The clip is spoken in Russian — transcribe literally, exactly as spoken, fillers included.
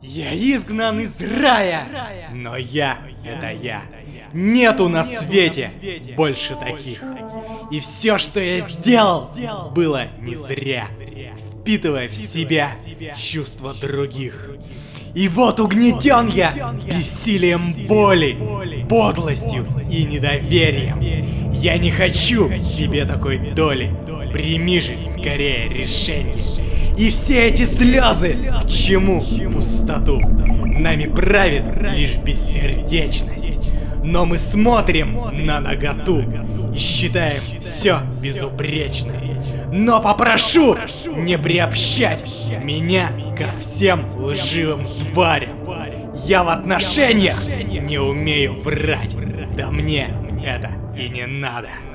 Я изгнан из рая, но я — это я. Нету на свете больше таких. И все, что я сделал, было не зря, впитывая в себя чувства других. И вот угнетен я бессилием боли, подлостью и недоверием. Я не хочу себе такой доли. Прими же скорее решение. И все эти слезы к чему? Пустоту. Нами правит лишь бессердечность. Но мы смотрим на наготу и считаем все безупречным. Но попрошу не приобщать меня ко всем лживым тварям. Я в отношениях не умею врать. Да мне это и не надо.